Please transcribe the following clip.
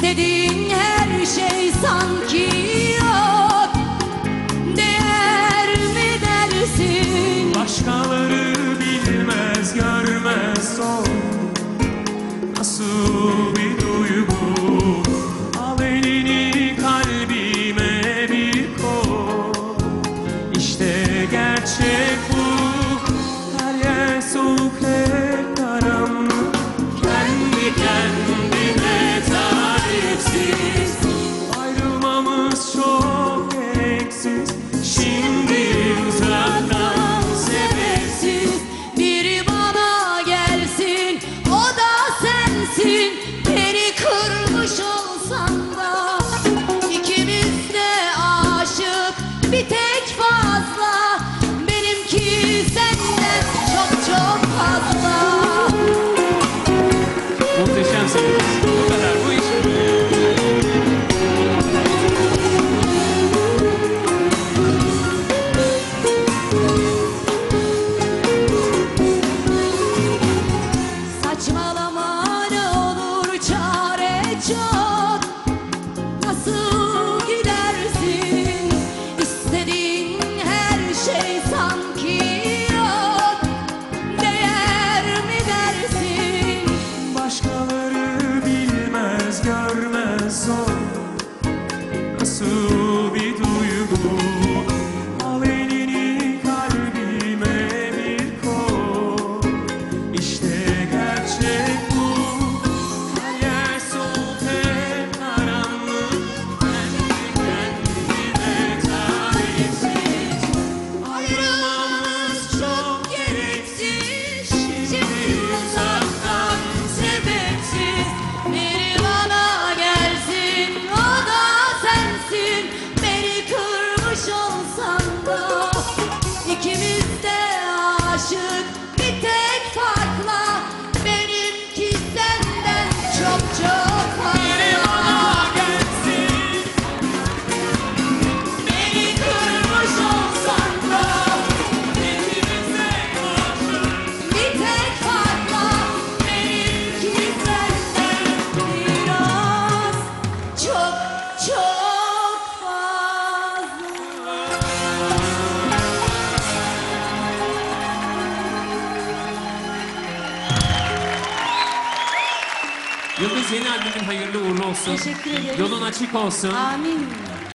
İstediğin her şey sanki yok. Değer mi dersin? Başkaları bilmez görmez o nasıl bir duygu. Al elini kalbime bir koy. İşte gerçek bu. Her yer soğuk hep karanlık. Kendi kendine tarifsiz. Ayrılmamız çok gereksiz. Şimdi uzaktan sebepsiz. Biri bana gelsin, o da sensin. Beni kırmış olsan da ikimiz de aşık, bir tek fazla. Benimki senden çok çok fazla. Muhteşemsiniz. Bu kadar bu iş. Saçmalama ne olur, çare çok. Nasıl gidersin? İstediğin her şey sanki yok. Değer mi dersin? Başkaları bilmez görmez o nasıl bir duygu. Al elini kalbime bir koy. İşte gerçek bu. Her yer soğuk hep karanlık. Kendi kendine tarifsiz. Ayrılmamız çok gereksiz. Şimdi uzaktan Sebepsiz. Biri bana gelsin, o da sensin. Beni kırmış olsan da ikimiz de aşık, bir tek farkla. Benimki senden çok çok fazla. gelsin. Beni kırmış olsan da İkimize karşı. bir tek farkla. Benimki senden biraz çok çok fazla. Yıldız, yeni albümün hayırlı uğurlu olsun. Teşekkür ederim. Yolun açık olsun. Amin.